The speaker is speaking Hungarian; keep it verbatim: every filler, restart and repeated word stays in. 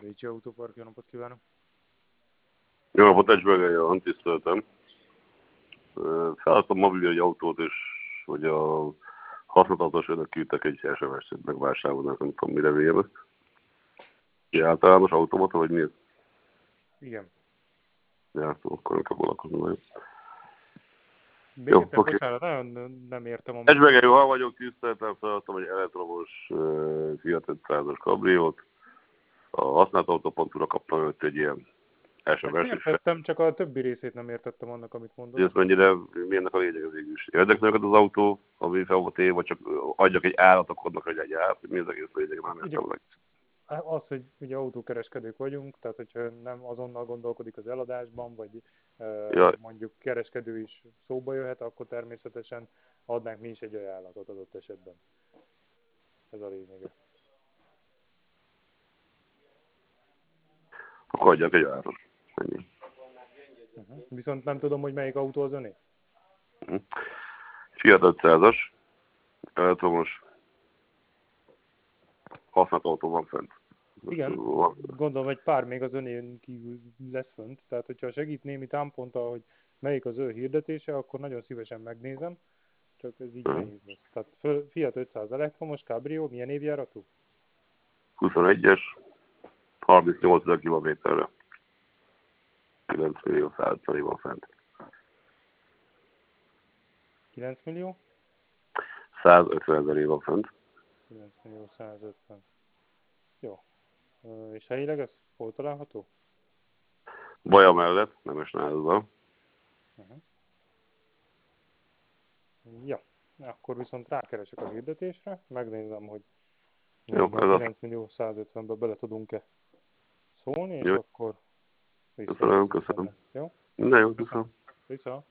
Ricsi Autópark, jó napot kívánok! Jó napot, Ecsberger Jan, tiszteltem. Feladtam mobil egy autót, és hogy a használatos önök küldtek egy es em es-t megvásárolnak, nem tudom mire vélemet. Egy általános automata, vagy mi? Igen. Ja, akkor nem kell foglalkozni majd. Még Jó, egyszer, oké. bocsánat, nagyon nem értem, amit... Ecsberger Johan vagyok, tiszteltem, feladtam egy elektromos uh, Fiat ötszázas kabriót. A használt autópontúra kaptam őt egy ilyen es em Ezt es-t, és fel... értettem, csak a többi részét nem értettem annak, amit hogy mondott. ez mennyire, mi ennek a lényeg az végül is. Érdekel neked az autó, ami fel volt éve, vagy csak adjak egy állat, akkor adnak egy állat, hogy mi az egész lényeg, nem Ugye, értem meg. az, hogy ugye autókereskedők vagyunk, tehát hogyha nem azonnal gondolkodik az eladásban, vagy Ja, mondjuk kereskedő is szóba jöhet, akkor természetesen adnánk mi is egy ajánlatot adott esetben. Ez a lényege. akkor adjak egy árat. Ennyi. Uh-huh. Viszont nem tudom, hogy melyik autó az öné. Uh-huh. Fiat ötszázas, elektromos, használt autó van fent. Most Igen, van. gondolom egy pár még az önén kívül lesz fönt, tehát hogyha segít némi támponttal, hogy melyik az ő hirdetése, akkor nagyon szívesen megnézem, csak ez így Uh-huh. nehéz lesz. Tehát Fiat ötszáz elektromos, Cabrio, milyen évjáratú? huszonegyes, harmincnyolc ezer kilométerre. kilenc millió száz van fent. kilenc millió? százötven ezer van fent. kilenc millió százötven. Jó. És helyileg ez hol található? Baja mellett, Nemes Názdal. Uh-huh. Ja, akkor viszont rákeresek a hirdetésre, megnézem, hogy Jó, még a ez az. kilenc millió százötvenbe bele tudunk-e szólni, és Jó, akkor köszönöm, visszajelzünk köszönöm. erre. Jó? Na jó, Köszönöm. köszönöm. Vissza.